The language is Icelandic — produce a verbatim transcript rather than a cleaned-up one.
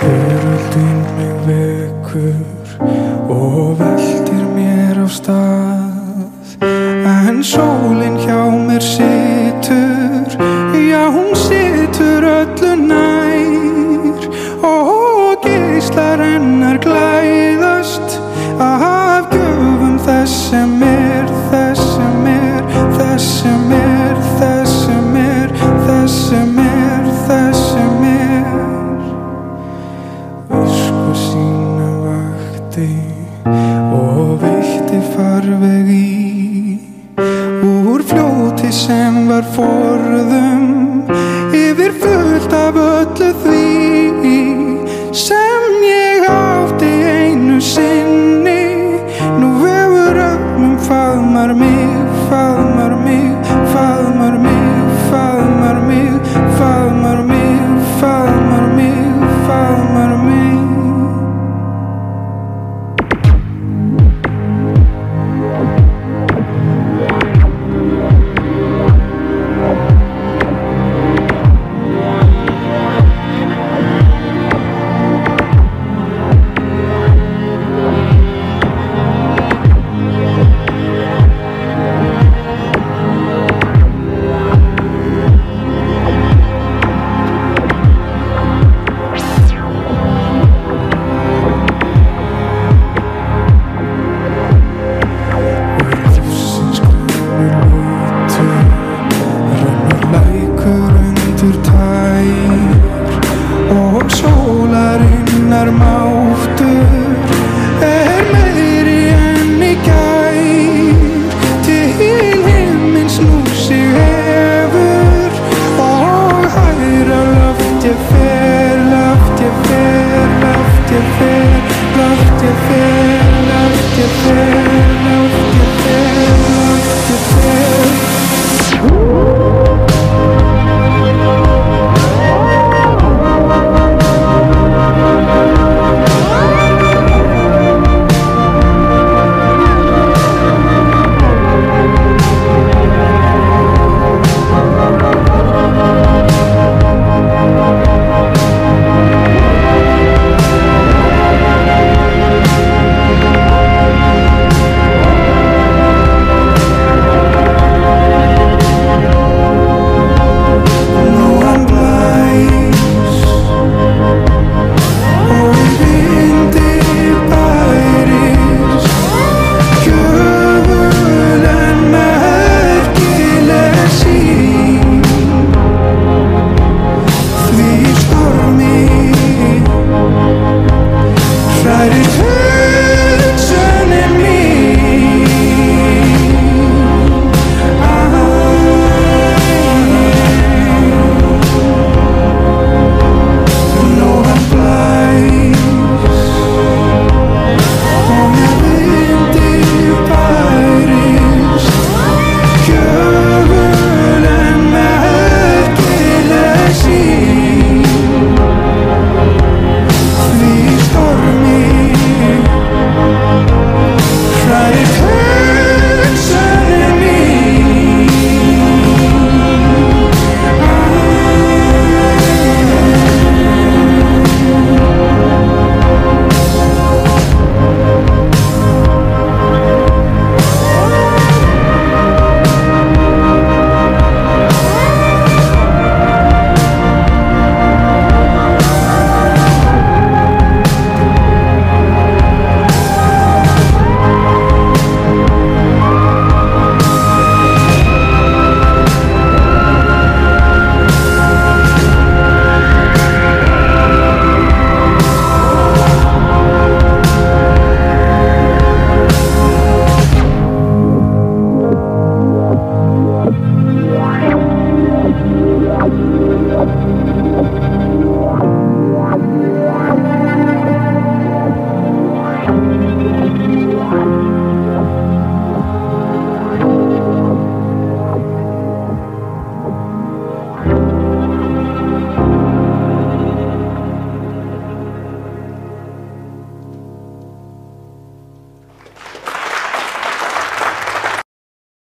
Veröldin mig vekur og veltir mér af stað, en sólin hjá mér situr, já hún situr öllu nær, og geislar hennar glæðast af gjöfum þess sem er, þess sem er, þess sem er, þess sem er, þess sem er, þess sem er. Visku sína vakti og veitti farveg í, úr fljóti sem var forðum, yfir fullt af öllu því sem ég átti einu sinni. Nú vefur öllum faðmar mig, faðmar mig, faðmar mig, faðmar mig, faðmar mig, faðmar mig, faðmar mig. Yeah.